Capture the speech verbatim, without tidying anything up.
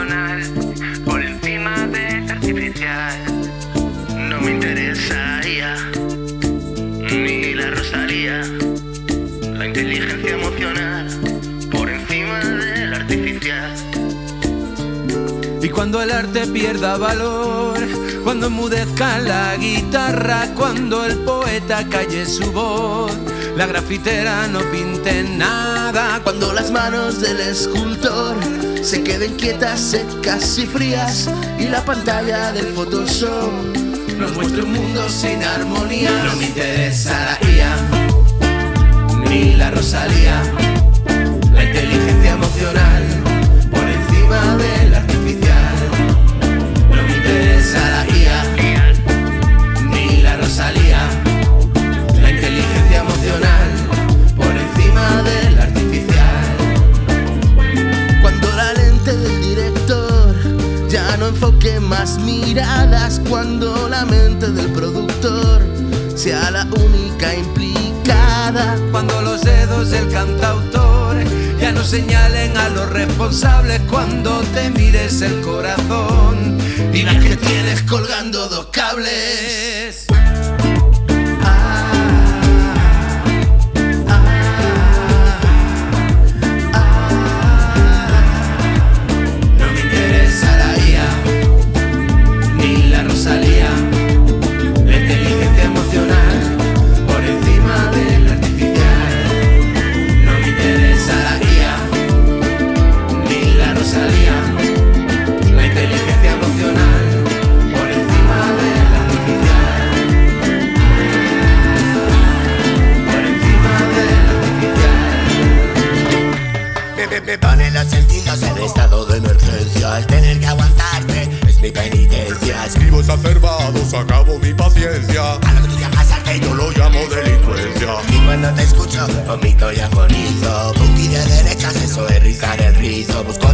emocional por encima del artificial. No me interesa I A ni la Rosalía, la inteligencia emocional por encima del artificial. Y cuando el arte pierda valor, cuando enmudezca la guitarra, cuando el poeta calle su voz, la grafitera no pinte nada, cuando las manos del escultor se queden quietas, secas y frías, y la pantalla del Photoshop nos muestra un mundo sin armonía. No me interesa la I A ni la Rosalía, la inteligencia emocional por encima del artificial. No me interesa la I A ni la Rosalía, la inteligencia emocional por encima del artificial. Cuando la lente del director ya no enfoque más miradas, cuando la mente del productor sea la única implicada, cuando los dedos del cantautor ya no señalen a los responsables, cuando te mires el corazón y veas que tienes colgando dos cables. Me ponen los sentidos en estado de emergencia. El tener que aguantarte es mi penitencia. Escribo exacerbados, acabo mi paciencia. A lo que tú llamas arte yo lo llamo delincuencia. Y cuando te escucho, vomito y agonizo. Punti de derechas, eso es rizar el rizo. Busco